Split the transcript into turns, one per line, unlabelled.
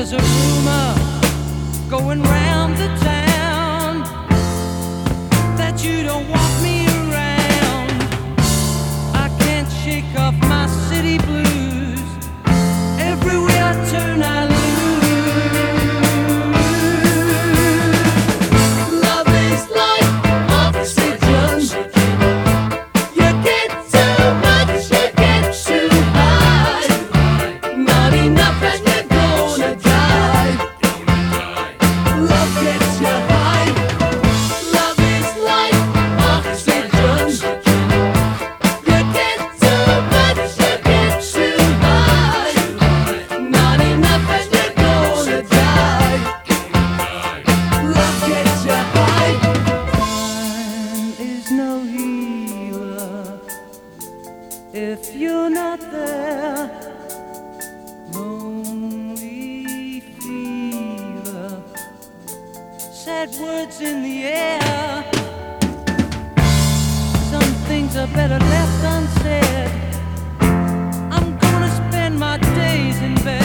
There's a rumor going round the town that you don't want me around. I can't shake off my city blues. Everywhere I turn I lose. Love is like oxygen. You get too much, you get too high. Not enough and you're gonna die. Love gets you high. Love is like oxygen. You get too much, you get too high. Not enough and you're gonna die. Love gets you high. Time is no healer if you're not there. Lonely fever, sad words in the air. Some things are better left unsaid. I'm gonna spend my days in bed.